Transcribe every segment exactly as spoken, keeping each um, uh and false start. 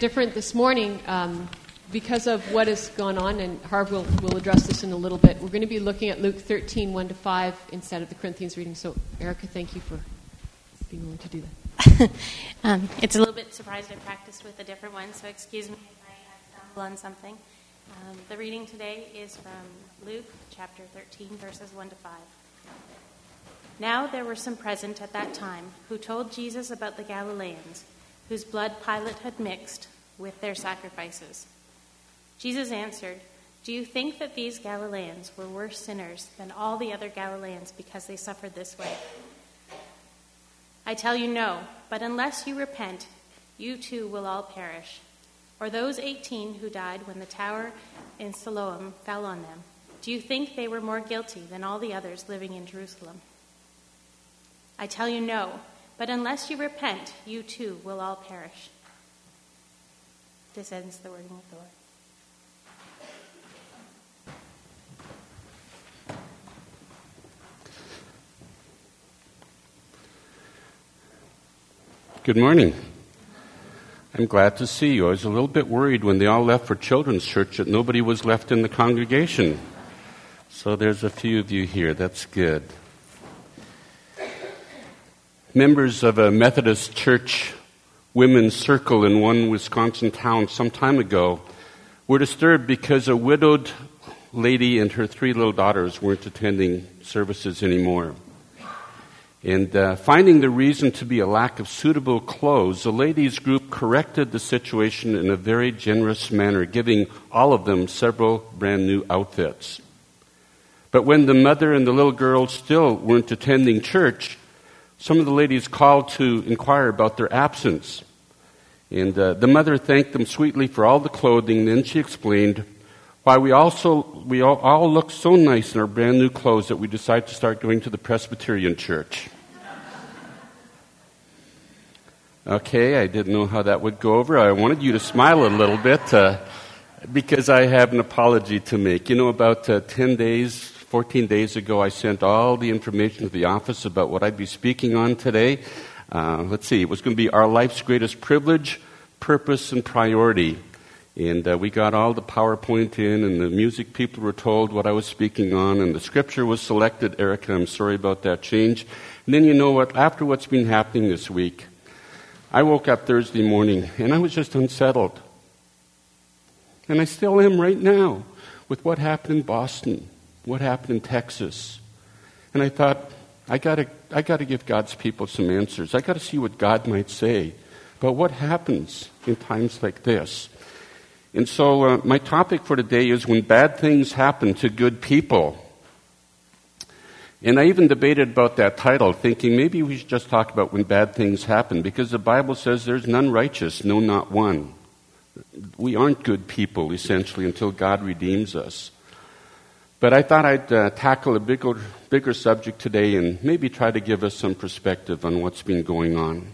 different this morning um, because of what has gone on, and Harv will, will address this in a little bit. We're going to be looking at Luke thirteen, one to five instead of the Corinthians reading. So, Erica, thank you for being willing to do that. um, it's a little bit surprised I practiced with a different one, so excuse me if I stumble on something. Um, the reading today is from Luke chapter thirteen, verses one to five. Now there were some present at that time who told Jesus about the Galileans, whose blood Pilate had mixed with their sacrifices. Jesus answered, "Do you think that these Galileans were worse sinners than all the other Galileans because they suffered this way? I tell you no, but unless you repent, you too will all perish. Or those eighteen who died when the tower in Siloam fell on them, do you think they were more guilty than all the others living in Jerusalem? I tell you no, but unless you repent, you too will all perish." This ends the wording of the Lord. Good morning. I'm glad to see you. I was a little bit worried when they all left for children's church that nobody was left in the congregation. So there's a few of you here. That's good. Members of a Methodist church women's circle in one Wisconsin town some time ago were disturbed because a widowed lady and her three little daughters weren't attending services anymore. And uh, finding the reason to be a lack of suitable clothes, the ladies group corrected the situation in a very generous manner, giving all of them several brand new outfits. But when the mother and the little girls still weren't attending church, some of the ladies called to inquire about their absence. And uh, the mother thanked them sweetly for all the clothing. Then she explained, why we also we all, all look so nice in our brand new clothes that we decided to start going to the Presbyterian church. Okay, I didn't know how that would go over. I wanted you to smile a little bit uh, because I have an apology to make. You know, about uh, ten days, fourteen days ago, I sent all the information to the office about what I'd be speaking on today. Uh, let's see, it was going to be our life's greatest privilege, purpose, and priority. And uh, we got all the PowerPoint in, and the music people were told what I was speaking on, and the scripture was selected. Erica, I'm sorry about that change. And then you know what? After what's been happening this week, I woke up Thursday morning, and I was just unsettled. And I still am right now with what happened in Boston, what happened in Texas. And I thought, I gotta, I gotta give God's people some answers. I gotta see what God might say about what happens in times like this. And so uh, my topic for today is when bad things happen to good people. And I even debated about that title, thinking maybe we should just talk about when bad things happen, because the Bible says there's none righteous, no, not one. We aren't good people, essentially, until God redeems us. But I thought I'd uh, tackle a bigger, bigger subject today and maybe try to give us some perspective on what's been going on.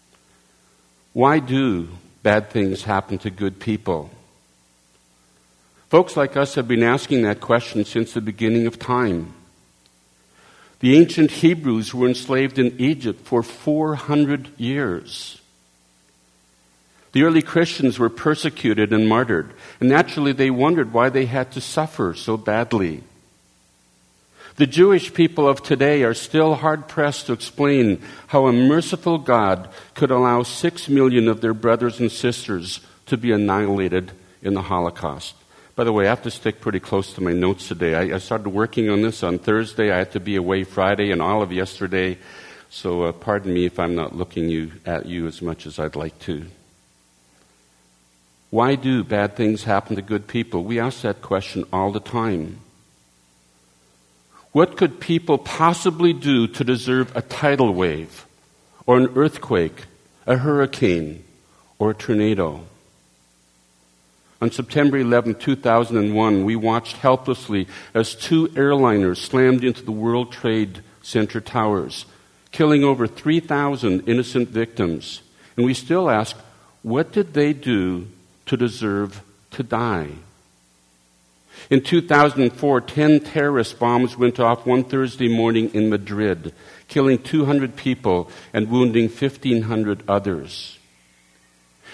Why do bad things happen to good people? Folks like us have been asking that question since the beginning of time. The ancient Hebrews were enslaved in Egypt for four hundred years. The early Christians were persecuted and martyred, and naturally they wondered why they had to suffer so badly. The Jewish people of today are still hard-pressed to explain how a merciful God could allow six million of their brothers and sisters to be annihilated in the Holocaust. By the way, I have to stick pretty close to my notes today. I, I started working on this on Thursday. I had to be away Friday and all of yesterday. So uh, pardon me if I'm not looking you, at you as much as I'd like to. Why do bad things happen to good people? We ask that question all the time. What could people possibly do to deserve a tidal wave, or an earthquake, a hurricane, or a tornado? On September eleventh, two thousand one, we watched helplessly as two airliners slammed into the World Trade Center towers, killing over three thousand innocent victims. And we still ask, what did they do to deserve to die? In two thousand four, ten terrorist bombs went off one Thursday morning in Madrid, killing two hundred people and wounding fifteen hundred others.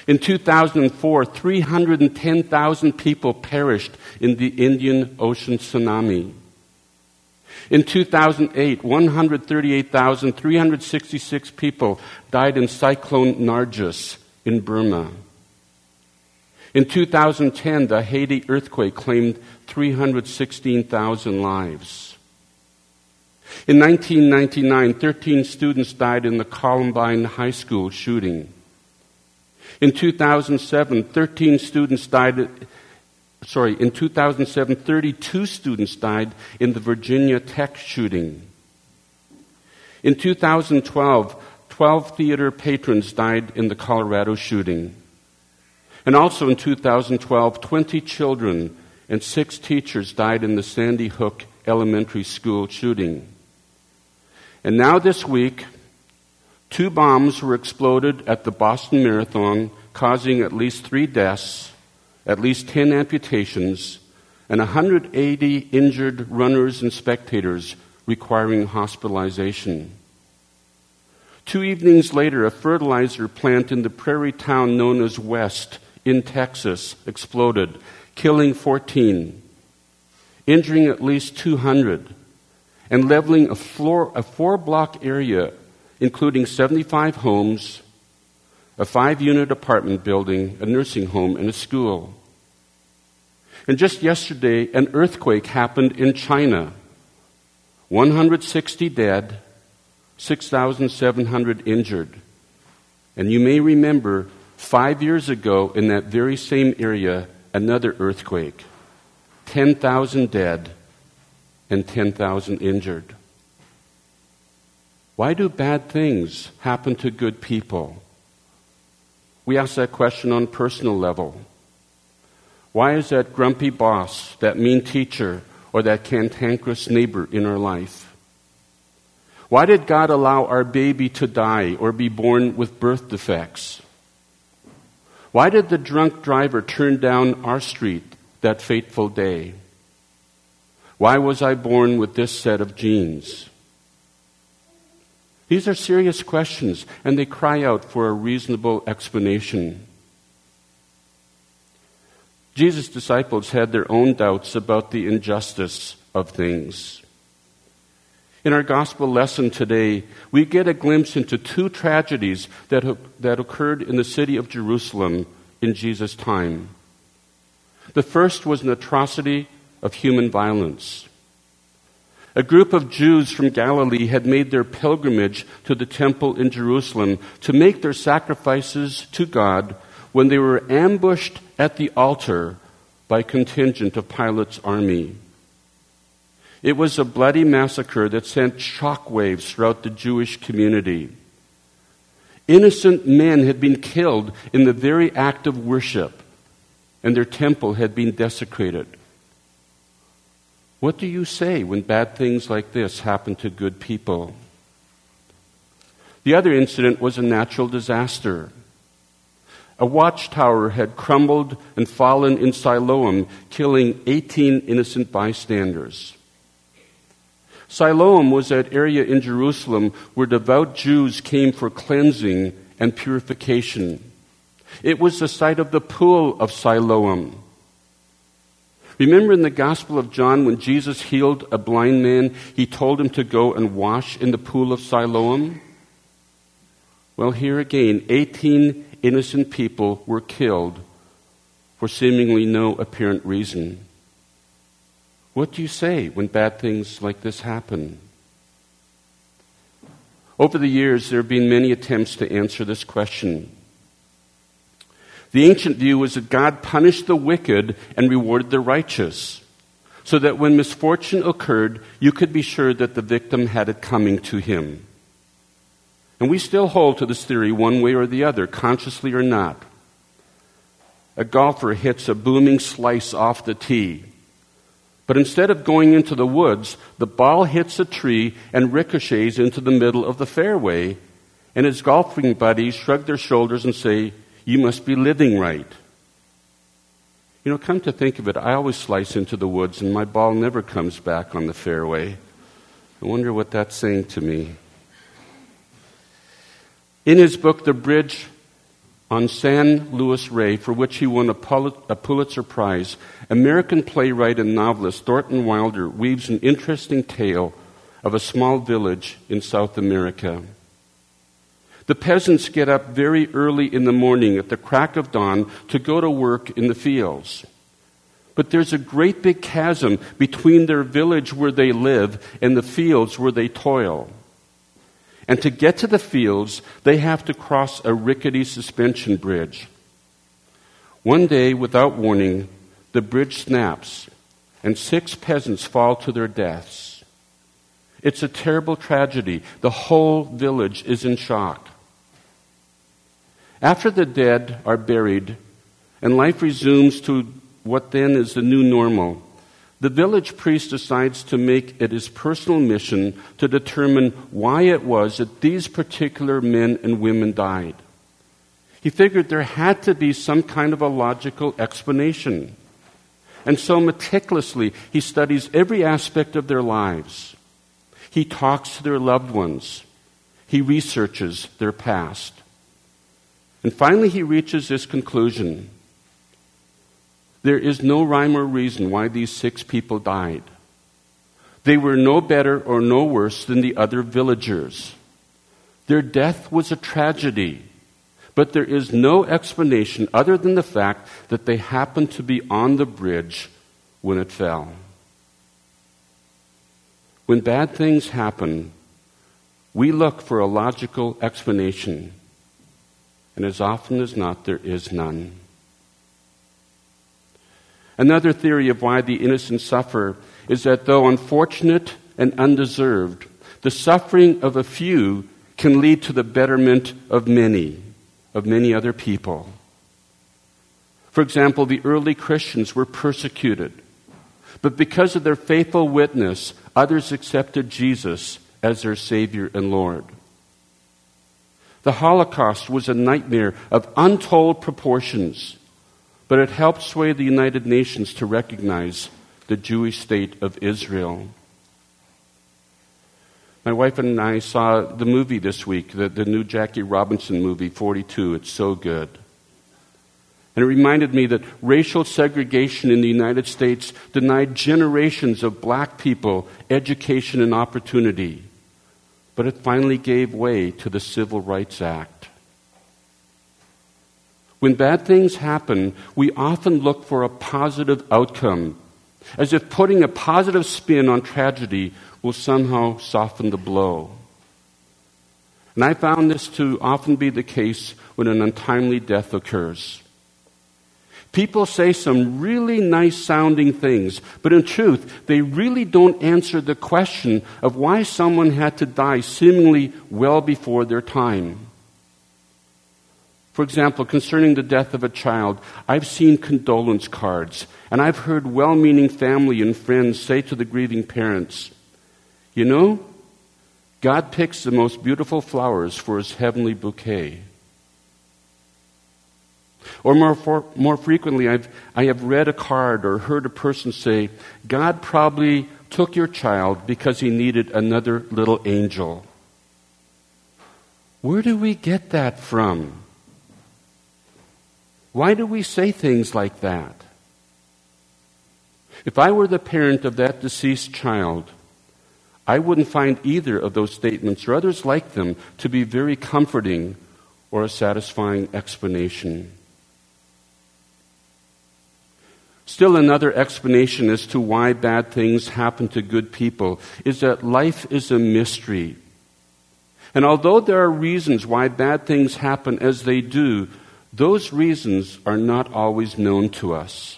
In two thousand four, three hundred ten thousand people perished in the Indian Ocean tsunami. In two thousand eight, one hundred thirty-eight thousand three hundred sixty-six people died in Cyclone Nargis in Burma. In two thousand ten, the Haiti earthquake claimed three hundred sixteen thousand lives. In nineteen ninety-nine, thirteen students died in the Columbine High School shooting. In two thousand seven, thirteen students died, sorry, in two thousand seven, thirty-two students died in the Virginia Tech shooting. In two thousand twelve, twelve theater patrons died in the Colorado shooting. And also in two thousand twelve, twenty children and six teachers died in the Sandy Hook Elementary School shooting. And now this week, two bombs were exploded at the Boston Marathon, causing at least three deaths, at least ten amputations, and one hundred eighty injured runners and spectators requiring hospitalization. Two evenings later, a fertilizer plant in the prairie town known as West in Texas exploded, killing fourteen, injuring at least two hundred, and leveling a, floor, a four-block area including seventy-five homes, a five-unit apartment building, a nursing home, and a school. And just yesterday, an earthquake happened in China. one hundred sixty dead, six thousand seven hundred injured. And you may remember, five years ago in that very same area, another earthquake. ten thousand dead and ten thousand injured. Why do bad things happen to good people? We ask that question on a personal level. Why is that grumpy boss, that mean teacher, or that cantankerous neighbor in our life? Why did God allow our baby to die or be born with birth defects? Why did the drunk driver turn down our street that fateful day? Why was I born with this set of genes? These are serious questions, and they cry out for a reasonable explanation. Jesus' disciples had their own doubts about the injustice of things. In our gospel lesson today, we get a glimpse into two tragedies that, that occurred in the city of Jerusalem in Jesus' time. The first was an atrocity of human violence. A group of Jews from Galilee had made their pilgrimage to the temple in Jerusalem to make their sacrifices to God when they were ambushed at the altar by a contingent of Pilate's army. It was a bloody massacre that sent shockwaves throughout the Jewish community. Innocent men had been killed in the very act of worship, and their temple had been desecrated. What do you say when bad things like this happen to good people? The other incident was a natural disaster. A watchtower had crumbled and fallen in Siloam, killing eighteen innocent bystanders. Siloam was that area in Jerusalem where devout Jews came for cleansing and purification. It was the site of the pool of Siloam. Remember in the Gospel of John when Jesus healed a blind man, he told him to go and wash in the pool of Siloam? Well, here again, eighteen innocent people were killed for seemingly no apparent reason. What do you say when bad things like this happen? Over the years, there have been many attempts to answer this question. The ancient view was that God punished the wicked and rewarded the righteous, so that when misfortune occurred, you could be sure that the victim had it coming to him. And we still hold to this theory one way or the other, consciously or not. A golfer hits a booming slice off the tee, but instead of going into the woods, the ball hits a tree and ricochets into the middle of the fairway, and his golfing buddies shrug their shoulders and say, "You must be living right." You know, come to think of it, I always slice into the woods and my ball never comes back on the fairway. I wonder what that's saying to me. In his book, The Bridge on San Luis Rey, for which he won a Pulitzer Prize, American playwright and novelist Thornton Wilder weaves an interesting tale of a small village in South America. The peasants get up very early in the morning at the crack of dawn to go to work in the fields. But there's a great big chasm between their village where they live and the fields where they toil. And to get to the fields, they have to cross a rickety suspension bridge. One day, without warning, the bridge snaps, and six peasants fall to their deaths. It's a terrible tragedy. The whole village is in shock. After the dead are buried, and life resumes to what then is the new normal, the village priest decides to make it his personal mission to determine why it was that these particular men and women died. He figured there had to be some kind of a logical explanation. And so meticulously, he studies every aspect of their lives. He talks to their loved ones. He researches their past. And finally, he reaches this conclusion. There is no rhyme or reason why these six people died. They were no better or no worse than the other villagers. Their death was a tragedy, but there is no explanation other than the fact that they happened to be on the bridge when it fell. When bad things happen, we look for a logical explanation, and as often as not, there is none. Another theory of why the innocent suffer is that though unfortunate and undeserved, the suffering of a few can lead to the betterment of many, of many other people. For example, the early Christians were persecuted, but because of their faithful witness, others accepted Jesus as their Savior and Lord. The Holocaust was a nightmare of untold proportions, but it helped sway the United Nations to recognize the Jewish state of Israel. My wife and I saw the movie this week, the, the new Jackie Robinson movie, forty-two. It's so good. And it reminded me that racial segregation in the United States denied generations of black people education and opportunity. But it finally gave way to the Civil Rights Act. When bad things happen, we often look for a positive outcome, as if putting a positive spin on tragedy will somehow soften the blow. And I found this to often be the case when an untimely death occurs. People say some really nice sounding things, but in truth, they really don't answer the question of why someone had to die seemingly well before their time. For example, concerning the death of a child, I've seen condolence cards, and I've heard well-meaning family and friends say to the grieving parents, "You know, God picks the most beautiful flowers for his heavenly bouquet." Or more for, more frequently, I've, I have read a card or heard a person say, "God probably took your child because he needed another little angel." Where do we get that from? Why do we say things like that? If I were the parent of that deceased child, I wouldn't find either of those statements or others like them to be very comforting or a satisfying explanation. Still another explanation as to why bad things happen to good people is that life is a mystery. And although there are reasons why bad things happen as they do, those reasons are not always known to us.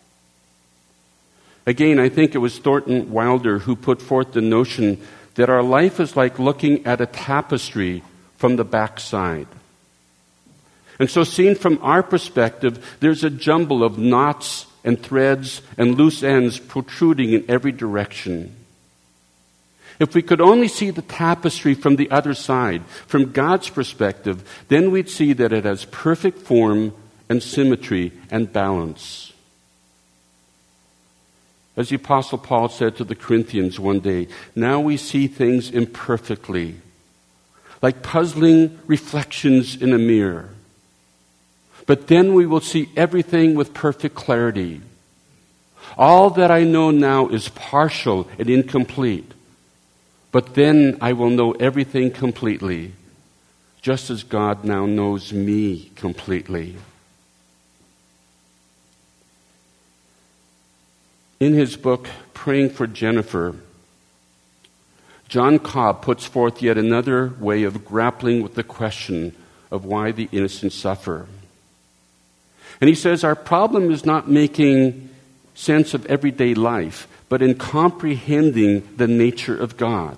Again, I think it was Thornton Wilder who put forth the notion that our life is like looking at a tapestry from the backside. And so seen from our perspective, there's a jumble of knots and threads and loose ends protruding in every direction. If we could only see the tapestry from the other side, from God's perspective, then we'd see that it has perfect form and symmetry and balance. As the Apostle Paul said to the Corinthians one day, now we see things imperfectly, like puzzling reflections in a mirror. But then we will see everything with perfect clarity. All that I know now is partial and incomplete. But then I will know everything completely, just as God now knows me completely. In his book, Praying for Jennifer, John Cobb puts forth yet another way of grappling with the question of why the innocent suffer. And he says, our problem is not making sense of everyday life, but in comprehending the nature of God.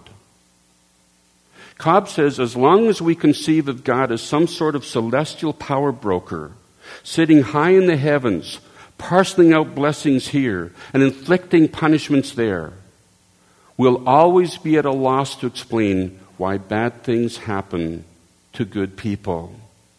Cobb says, as long as we conceive of God as some sort of celestial power broker, sitting high in the heavens, parceling out blessings here and inflicting punishments there, we'll always be at a loss to explain why bad things happen to good people.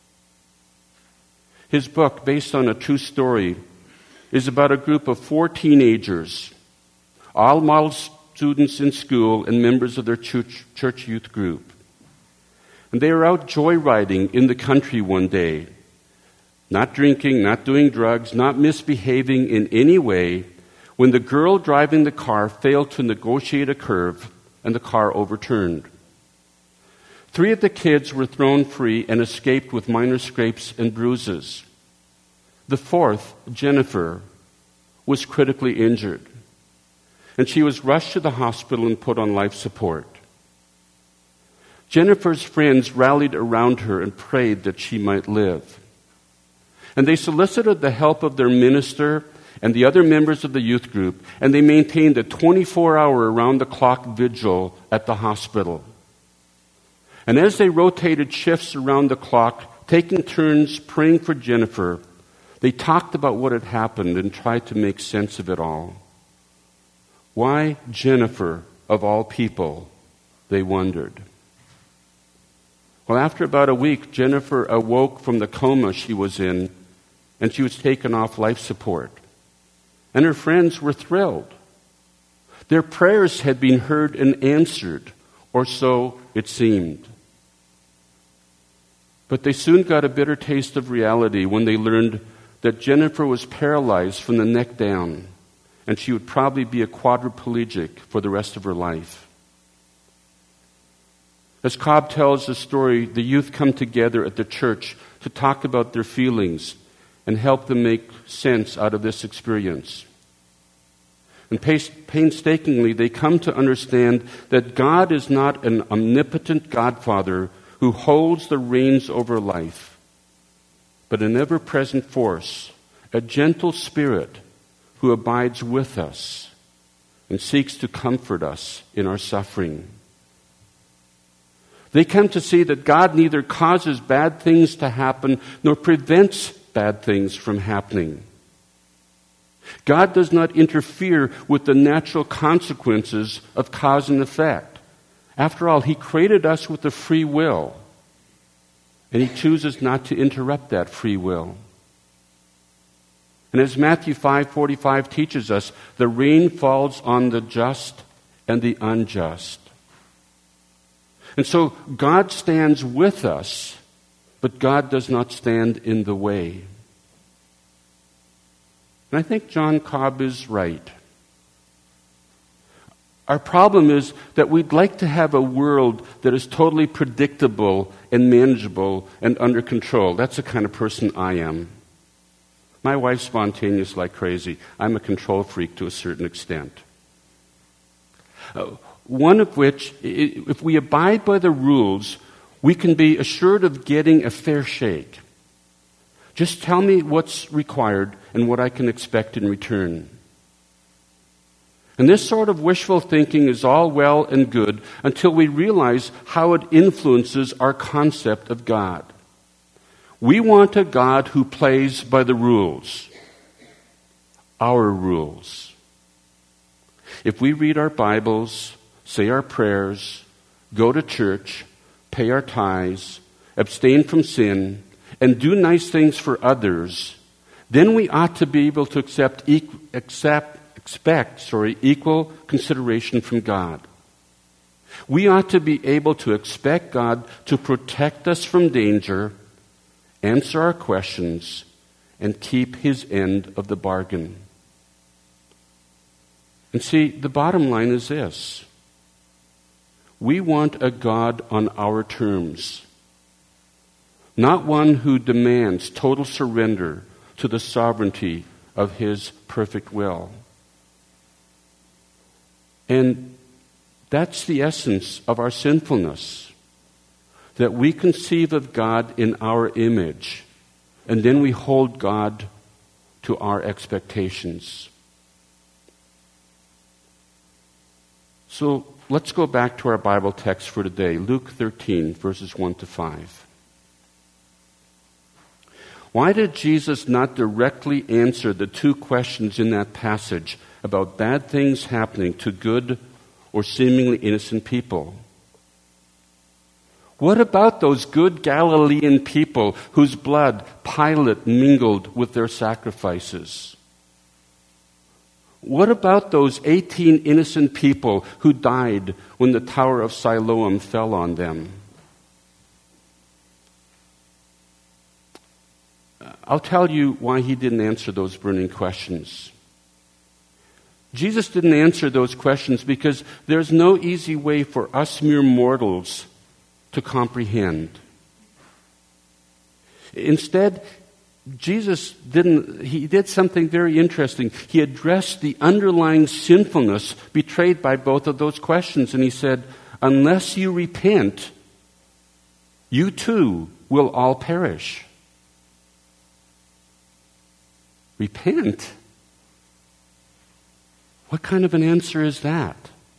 His book, based on a true story, is about a group of four teenagers, all model students in school and members of their church, church youth group. And they are out joyriding in the country one day, not drinking, not doing drugs, not misbehaving in any way, when the girl driving the car failed to negotiate a curve and the car overturned. Three of the kids were thrown free and escaped with minor scrapes and bruises. The fourth, Jennifer, was critically injured, and she was rushed to the hospital and put on life support. Jennifer's friends rallied around her and prayed that she might live. And they solicited the help of their minister and the other members of the youth group, and they maintained a twenty-four hour around-the-clock vigil at the hospital. And as they rotated shifts around the clock, taking turns praying for Jennifer, they talked about what had happened and tried to make sense of it all. Why Jennifer, of all people, they wondered. Well, after about a week, Jennifer awoke from the coma she was in, and she was taken off life support. And her friends were thrilled. Their prayers had been heard and answered, or so it seemed. But they soon got a bitter taste of reality when they learned that Jennifer was paralyzed from the neck down, and she would probably be a quadriplegic for the rest of her life. As Cobb tells the story, the youth come together at the church to talk about their feelings and help them make sense out of this experience. And painstakingly, they come to understand that God is not an omnipotent Godfather who holds the reins over life, but an ever-present force, a gentle spirit who abides with us and seeks to comfort us in our suffering. They come to see that God neither causes bad things to happen nor prevents bad things from happening. God does not interfere with the natural consequences of cause and effect. After all, He created us with a free will, and He chooses not to interrupt that free will. And as Matthew five forty-five teaches us, the rain falls on the just and the unjust. And so God stands with us, but God does not stand in the way. And I think John Cobb is right. Our problem is that we'd like to have a world that is totally predictable and manageable and under control. That's the kind of person I am. My wife's spontaneous like crazy. I'm a control freak to a certain extent. Uh, one of which, if we abide by the rules, we can be assured of getting a fair shake. Just tell me what's required and what I can expect in return. And this sort of wishful thinking is all well and good until we realize how it influences our concept of God. We want a God who plays by the rules, our rules. If we read our Bibles, say our prayers, go to church, pay our tithes, abstain from sin, and do nice things for others, then we ought to be able to accept, accept expect, sorry, equal consideration from God. We ought to be able to expect God to protect us from danger answer our questions, and keep his end of the bargain. And see, the bottom line is this. We want a God on our terms, not one who demands total surrender to the sovereignty of his perfect will. And that's the essence of our sinfulness, that we conceive of God in our image, and then we hold God to our expectations. So let's go back to our Bible text for today, Luke thirteen, verses one to five. Why did Jesus not directly answer the two questions in that passage about bad things happening to good or seemingly innocent people? What about those good Galilean people whose blood Pilate mingled with their sacrifices? What about those eighteen innocent people who died when the Tower of Siloam fell on them? I'll tell you why he didn't answer those burning questions. Jesus didn't answer those questions because there's no easy way for us mere mortals to comprehend. Instead, Jesus didn't, he did something very interesting. He addressed the underlying sinfulness betrayed by both of those questions, and he said, unless you repent, you too will all perish. Repent? What kind of an answer is that?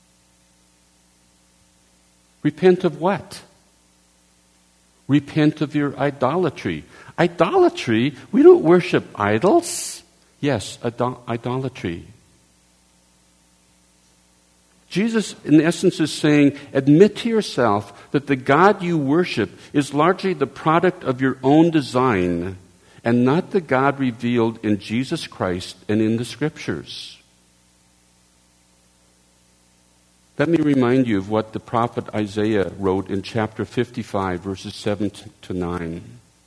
Repent of what? Repent of your idolatry. Idolatry? We don't worship idols. Yes, idol- idolatry. Jesus, in essence, is saying, admit to yourself that the God you worship is largely the product of your own design and not the God revealed in Jesus Christ and in the Scriptures. Let me remind you of what the prophet Isaiah wrote in chapter fifty-five, verses seven to nine.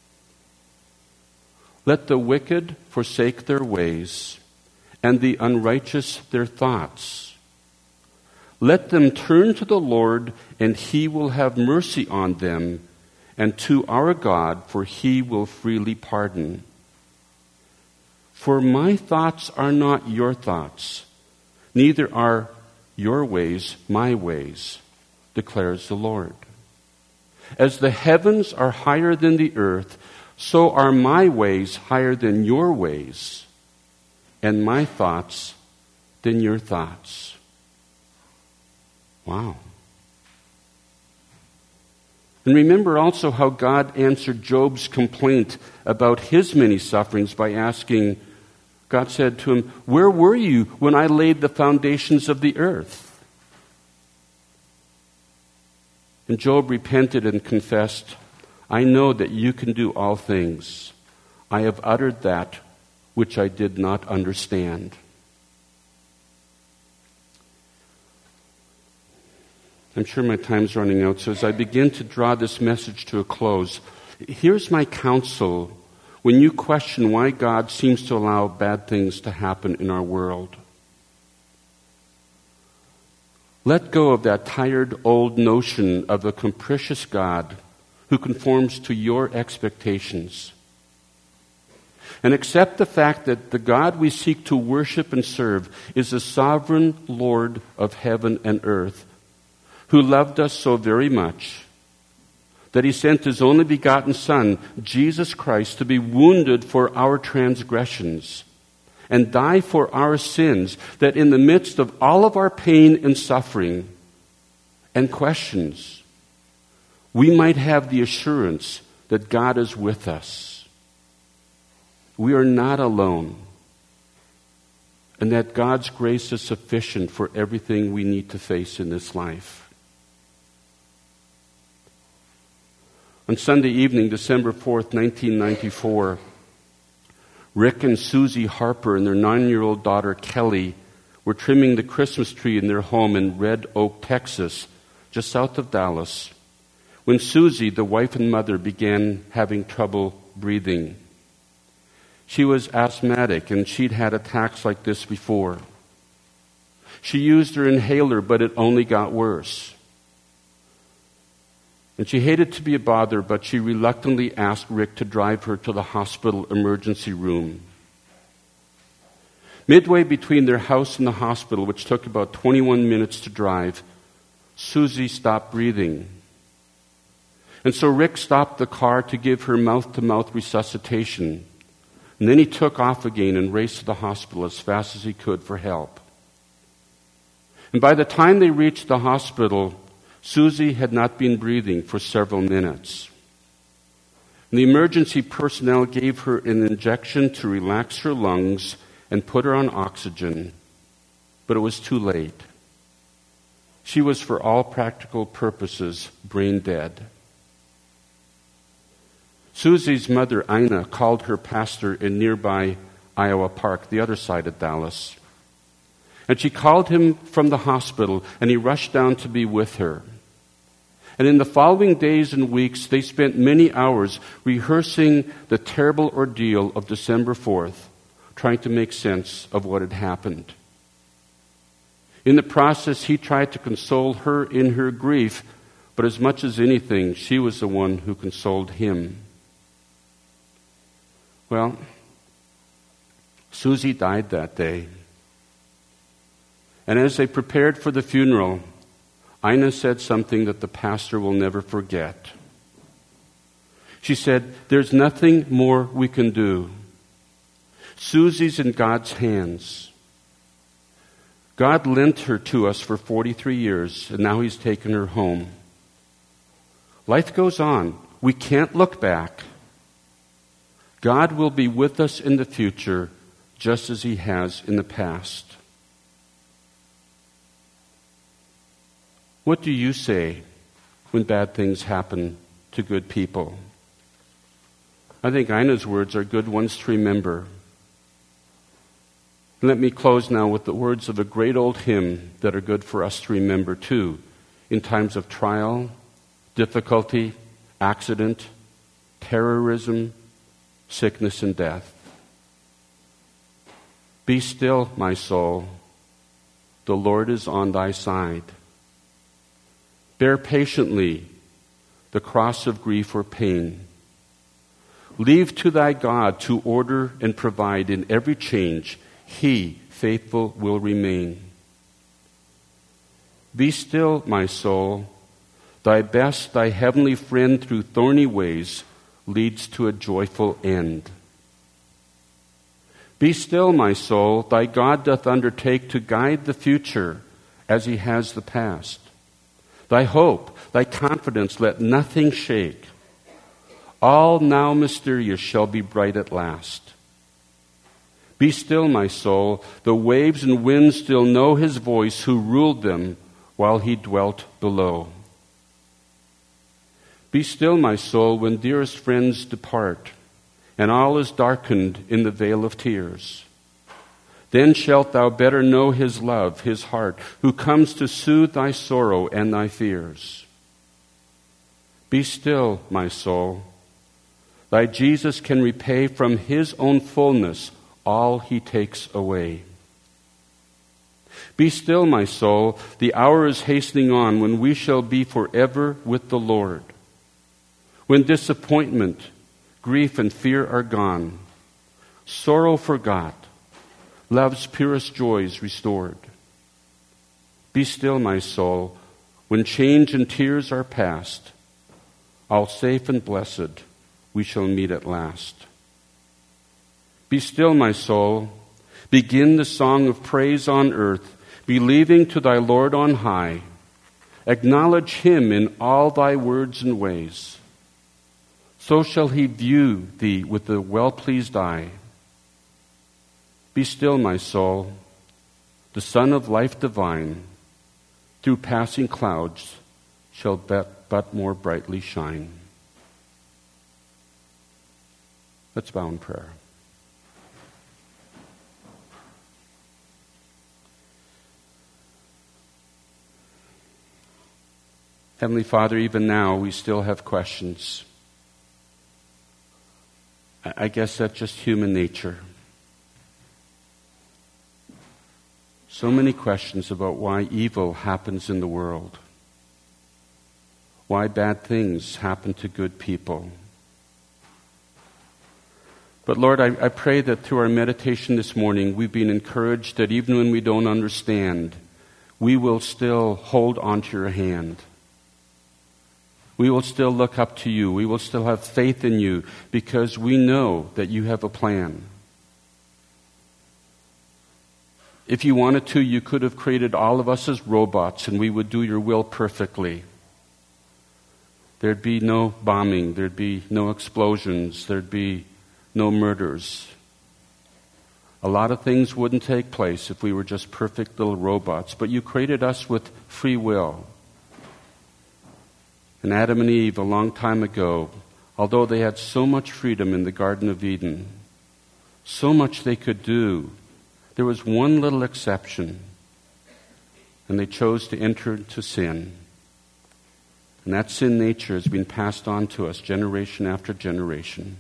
Let the wicked forsake their ways, and the unrighteous their thoughts. Let them turn to the Lord, and he will have mercy on them, and to our God, for he will freely pardon. For my thoughts are not your thoughts, neither are your ways my ways, declares the Lord. As the heavens are higher than the earth, so are my ways higher than your ways, and my thoughts than your thoughts. Wow. And remember also how God answered Job's complaint about his many sufferings by asking, God said to him, where were you when I laid the foundations of the earth? And Job repented and confessed, I know that you can do all things. I have uttered that which I did not understand. I'm sure my time's running out, so as I begin to draw this message to a close, here's my counsel when you question why God seems to allow bad things to happen in our world. Let go of that tired old notion of a capricious God who conforms to your expectations. And accept the fact that the God we seek to worship and serve is the sovereign Lord of heaven and earth, who loved us so very much that he sent his only begotten Son, Jesus Christ, to be wounded for our transgressions and die for our sins, that in the midst of all of our pain and suffering and questions, we might have the assurance that God is with us. We are not alone, and that God's grace is sufficient for everything we need to face in this life. On Sunday evening, December fourth, nineteen ninety-four, Rick and Susie Harper and their nine-year-old daughter Kelly were trimming the Christmas tree in their home in Red Oak, Texas, just south of Dallas, when Susie, the wife and mother, began having trouble breathing. She was asthmatic, and she'd had attacks like this before. She used her inhaler, but it only got worse. And she hated to be a bother, but she reluctantly asked Rick to drive her to the hospital emergency room. Midway between their house and the hospital, which took about twenty-one minutes to drive, Susie stopped breathing. And so Rick stopped the car to give her mouth-to-mouth resuscitation. And then he took off again and raced to the hospital as fast as he could for help. And by the time they reached the hospital, Susie had not been breathing for several minutes. And the emergency personnel gave her an injection to relax her lungs and put her on oxygen, but it was too late. She was, for all practical purposes, brain dead. Susie's mother, Ina, called her pastor in nearby Iowa Park, the other side of Dallas. And she called him from the hospital, and he rushed down to be with her. And in the following days and weeks, they spent many hours rehearsing the terrible ordeal of December fourth, trying to make sense of what had happened. In the process, he tried to console her in her grief, but as much as anything, she was the one who consoled him. Well, Susie died that day. And as they prepared for the funeral, Ina said something that the pastor will never forget. She said, "There's nothing more we can do. Susie's in God's hands. God lent her to us for forty-three years, and now He's taken her home. Life goes on. We can't look back. God will be with us in the future, just as He has in the past." What do you say when bad things happen to good people? I think Ina's words are good ones to remember. Let me close now with the words of a great old hymn that are good for us to remember too, in times of trial, difficulty, accident, terrorism, sickness, and death. "Be still, my soul. The Lord is on thy side. Bear patiently the cross of grief or pain. Leave to thy God to order and provide in every change. He, faithful, will remain. Be still, my soul. Thy best, thy heavenly friend through thorny ways leads to a joyful end. Be still, my soul. Thy God doth undertake to guide the future as He has the past. Thy hope, thy confidence, let nothing shake. All now mysterious shall be bright at last. Be still, my soul. The waves and winds still know His voice, who ruled them while He dwelt below. Be still, my soul, when dearest friends depart, and all is darkened in the vale of tears. Then shalt thou better know His love, His heart, who comes to soothe thy sorrow and thy fears. Be still, my soul. Thy Jesus can repay from His own fullness all He takes away. Be still, my soul. The hour is hastening on when we shall be forever with the Lord. When disappointment, grief, and fear are gone, sorrow forgot, love's purest joys restored. Be still, my soul. When change and tears are past, all safe and blessed, we shall meet at last. Be still, my soul. Begin the song of praise on earth, believing to thy Lord on high. Acknowledge Him in all thy words and ways. So shall He view thee with a well-pleased eye. Be still, my soul. The sun of life divine, through passing clouds, shall but, but more brightly shine. Let's bow in prayer. Heavenly Father, even now we still have questions. I guess that's just human nature. So many questions about why evil happens in the world, why bad things happen to good people. But Lord, I, I pray that through our meditation this morning, we've been encouraged that even when we don't understand, we will still hold onto your hand. We will still look up to you. We will still have faith in you because we know that you have a plan. If you wanted to, you could have created all of us as robots and we would do your will perfectly. There'd be no bombing. There'd be no explosions. There'd be no murders. A lot of things wouldn't take place if we were just perfect little robots. But you created us with free will. And Adam and Eve, a long time ago, although they had so much freedom in the Garden of Eden, so much they could do, there was one little exception. And they chose to enter into sin. And that sin nature has been passed on to us generation after generation.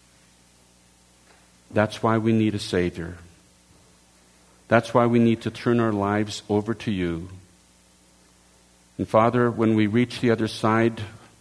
That's why we need a Savior. That's why we need to turn our lives over to you. And Father, when we reach the other side,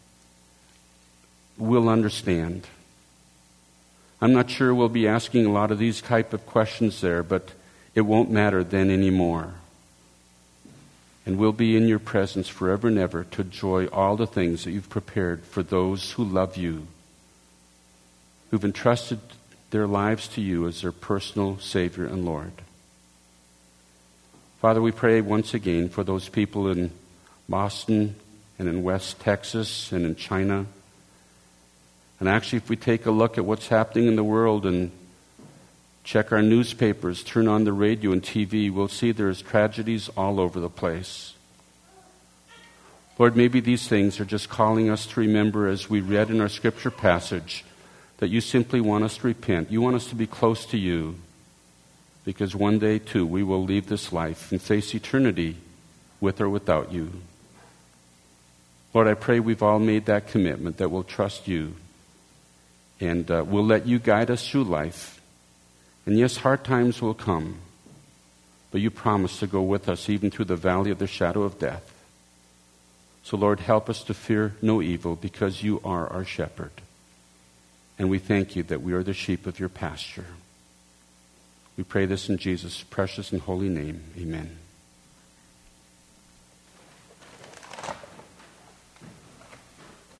we'll understand. I'm not sure we'll be asking a lot of these type of questions there, but it won't matter then anymore. And we'll be in your presence forever and ever to enjoy all the things that you've prepared for those who love you, who've entrusted their lives to you as their personal Savior and Lord. Father, we pray once again for those people in Boston and in West Texas and in China. And actually, if we take a look at what's happening in the world and check our newspapers, turn on the radio and T V, we'll see there's tragedies all over the place. Lord, maybe these things are just calling us to remember, as we read in our scripture passage, that you simply want us to repent. You want us to be close to you, because one day, too, we will leave this life and face eternity with or without you. Lord, I pray we've all made that commitment, that we'll trust you, and uh, we'll let you guide us through life. And yes, hard times will come, but you promise to go with us even through the valley of the shadow of death. So Lord, help us to fear no evil, because you are our shepherd. And we thank you that we are the sheep of your pasture. We pray this in Jesus' precious and holy name. Amen.